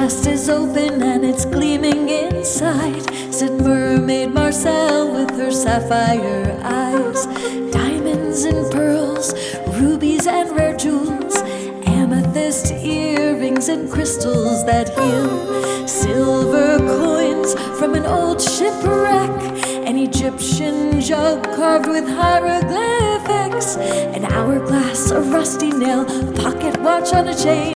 chest is open and it's gleaming inside. Sit Mermaid Marcel with her sapphire eyes. Diamonds and pearls, rubies and rare jewels, amethyst earrings and crystals that heal. Silver coins from an old shipwreck, an Egyptian jug carved with hieroglyphics, an hourglass, a rusty nail, a pocket watch on a chain.